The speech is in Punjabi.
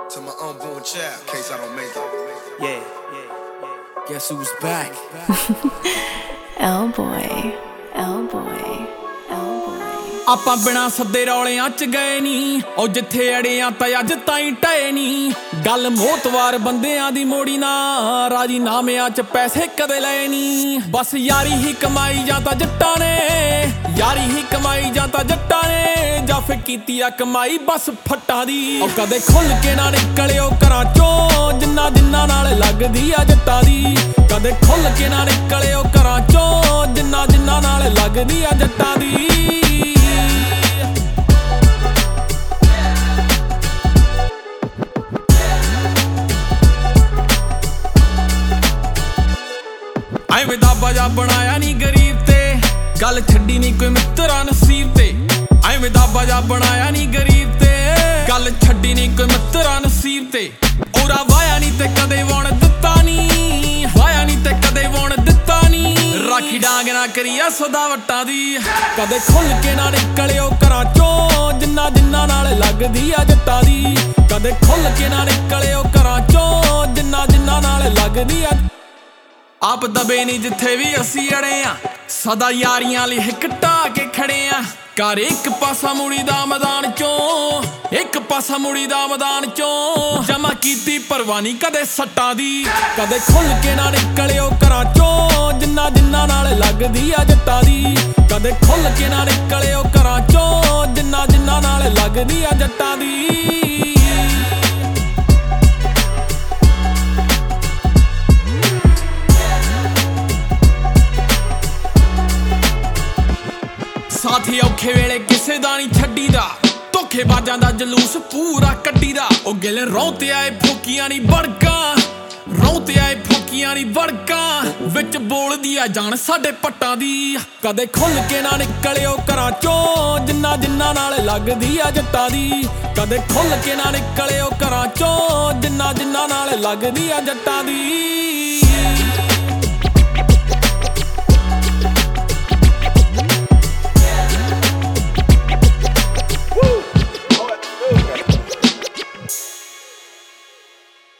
To my unborn child, in case I don't make it. Yeah. Guess who's back? L-boy, L-boy, L-boy. ਆਪਾਂ ਬਿਨਾ ਸੱਦੇ ਰੌਲਿਆਂ ਚ ਗਏ ਨੀ, ਉਹ ਜਿੱਥੇ ਅੜਿਆਂ ਤਾਂ ਅੱਜ ਤਾਈਂ ਟਏ ਨੀ। ਗੱਲ ਮੋਤਵਾਰ ਬੰਦਿਆਂ ਦੀ ਮੋੜੀ ਨਾ, ਰਾਜੀ ਨਾਮਿਆਂ ਚ ਪੈਸੇ ਕਦੇ ਲਏ ਨੀ। ਬਸ ਯਾਰੀ ਹੀ ਕਮਾਈ ਜਾਂ ਤਾਂ ਜੱਟਾਂ ਨੇ, ਯਾਰੀ ਹੀ ਕਮਾਈ ਜਾਂ ਤਾਂ ਜੱਟਾਂ ਨੇ, ਜਾਂ ਫਿਰ ਕੀਤੀ ਆ ਕਮਾਈ ਬਸ ਫੱਟਾਂ ਦੀ। ਉਹ ਕਦੇ ਖੁੱਲ ਕੇ ਨਾ ਨਿਕਲਿਓ ਘਰਾਂ ਚੋਂ, ਜਿੰਨਾ ਜਿੰਨਾ ਨਾਲ ਲੱਗਦੀ ਆ ਜੱਟਾਂ ਦੀ। ਕਦੇ ਖੁੱਲ ਕੇ ਨਾ ਨਿਕਲਿਓ ਘਰਾਂ ਚੋਂ, ਜਿੰਨਾ ਜਿੰਨਾ ਨਾਲ ਲੱਗਦੀ ਆ ਜੱਟਾਂ ਦੀ। ਐਵੇਂ ਦਾ ਬਾਜਾ ਬਣਾਇਆ ਨੀ ਗਰੀਬ ਤੇ, ਗੱਲ ਛੱਡੀ ਨੀ ਕੋਈ ਮਿੱਤਰਾ ਨਸੀਬ ਤੇ। ਐਵੇਂ ਦਾ ਬਾਜਾ ਬਣਾਇਆ ਨੀ ਗਰੀਬ ਤੇ, ਗੱਲ ਛੱਡੀ ਨੀ ਕੋਈ ਮਿੱਤਰਾ ਨਸੀਬ ਤੇ। ਔਰਾ ਵਾਇਆ ਨੀ ਤੇ ਕਦੇ ਵਣ ਦਿੱਤਾ ਨੀ, ਵਾਇਆ ਨੀ ਤੇ ਕਦੇ ਵਣ ਦਿੱਤਾ ਨੀ। ਰਾਖੀ ਡਾਂਗ ਨਾ ਕਰੀਆ ਸਦਾ ਵੱਟਾਂ ਦੀ, ਕਦੇ ਖੁੱਲ ਕੇ ਨਾ ਨਿਕਲਿਓ ਘਰਾਂ ਚੋਂ, ਜਿੰਨਾ ਜਿੰਨਾ ਨਾਲ ਲੱਗਦੀ ਆ ਜੱਟਾਂ ਦੀ। ਕਦੇ ਖੁੱਲ ਕੇ ਨਾ ਨਿਕਲਿਓ ਘਰਾਂ ਚੋਂ, ਜਿੰਨਾ ਜਿੰਨਾ ਨਾਲ ਲੱਗਦੀ ਆ। ਆਪ ਦਬੇ ਨੀ ਜਿੱਥੇ ਵੀ ਅਸੀਂ ਅੜੇ ਆਂ, ਸਦਾ ਯਾਰੀਆਂ ਲਈ ਹਿੱਕ ਢਾਹ ਕੇ ਖੜੇ ਆਂ। ਕਰ ਇੱਕ ਪਾਸਾ ਮੁੜੀ ਦਾ ਮੈਦਾਨ ਚੋਂ, ਇੱਕ ਪਾਸਾ ਮੁੜੀ ਦਾ ਮੈਦਾਨ ਚੋਂ। ਜਮਾ ਕੀਤੀ ਪਰਵਾਨੀ ਕਦੇ ਸੱਟਾਂ ਦੀ, ਕਦੇ ਖੁੱਲ ਕੇ ਨਾ ਨਿਕਲਿਓ ਘਰਾਂ ਚੋਂ, ਜਿੰਨਾ ਜਿੰਨਾ ਨਾਲ ਲੱਗਦੀ ਆ ਜੱਟਾਂ ਦੀ। ਕਦੇ ਖੁੱਲ ਕੇ ਨਾ ਨਿਕਲਿਓ ਘਰਾਂ ਚੋਂ, ਜਿੰਨਾ ਜਿੰਨਾ ਨਾਲ ਲੱਗਦੀ ਆ ਜੱਟਾਂ ਦੀ। ਸਾਥੀ ਔਖੇ ਵੇਲੇ ਕਿਸੇ ਦਾ ਨੀ ਛੱਡੀਦਾ, ਧੋਖੇਬਾਜ਼ਾਂ ਦਾ ਜਲੂਸ ਪੂਰਾ ਕੱਢੀਦਾ। ਉਹ ਗਿਲੇ ਰੌਂ ਤੇ ਆਏ ਫੋਕੀਆਂ ਨੀ ਵੜਕਾਂ, ਰੌਂ ਤੇ ਆਏ ਫੋਕੀਆਂ ਨੀ ਵੜਕਾਂ, ਵਿੱਚ ਬੋਲਦੀ ਆ ਜਾਨ ਸਾਡੇ ਪੱਟਾਂ ਦੀ। ਕਦੇ ਖੁੱਲ ਕੇ ਨਾ ਨਿਕਲਿਓ ਘਰਾਂ ਚੋਂ, ਜਿੰਨਾ ਜਿੰਨਾ ਨਾਲ ਲੱਗਦੀ ਆ ਜੱਟਾਂ ਦੀ। ਕਦੇ ਖੁੱਲ ਕੇ ਨਾ ਨਿਕਲਿਓ ਘਰਾਂ ਚੋਂ, ਜਿੰਨਾ ਜਿੰਨਾ ਨਾਲ ਲੱਗਦੀ ਆ ਜੱਟਾਂ ਦੀ।